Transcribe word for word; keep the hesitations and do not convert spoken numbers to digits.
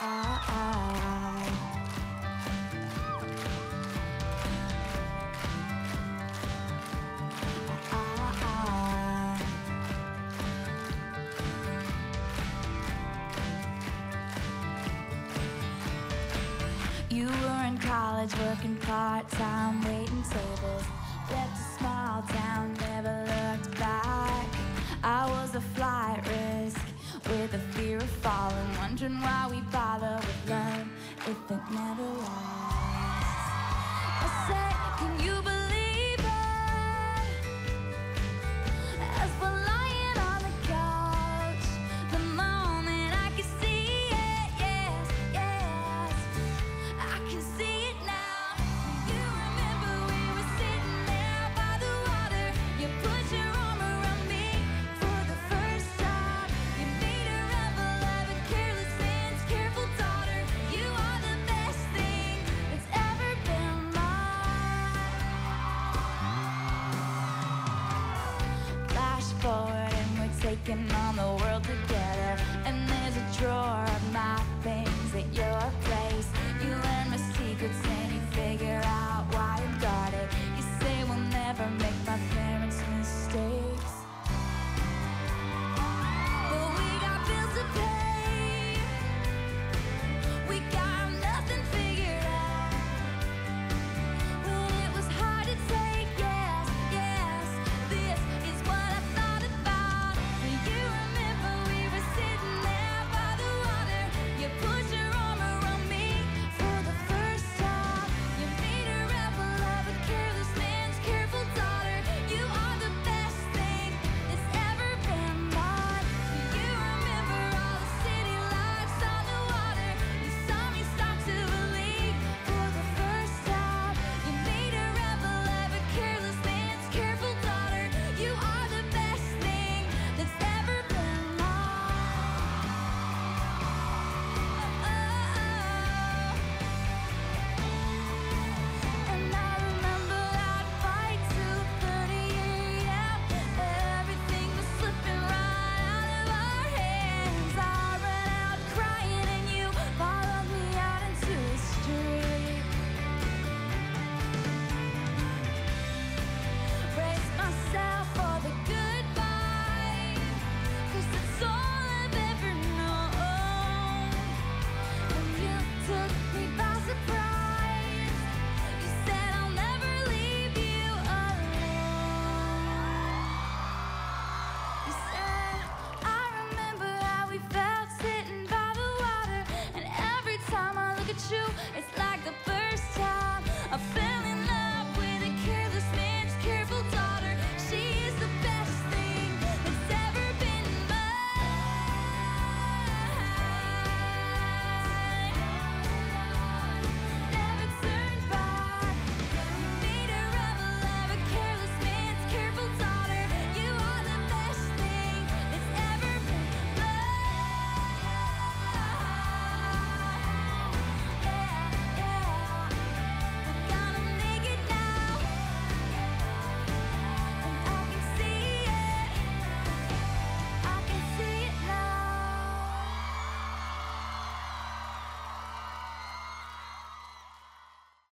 You were in college, working part-time, waiting tables. Left a small town, never looked back. I was a flight risk, with a fear of falling, wondering why we bother with love if it never lasts. I said, can you believe it? As we're lying on the couch, the moment I can see it, yes, yes, I can see it now. You remember we were sitting there by the water. You put your arm around me for the first time. You made a rebel of a careless man's careful daughter. You are the best thing that's ever been mine. Flash forward and we're taking off.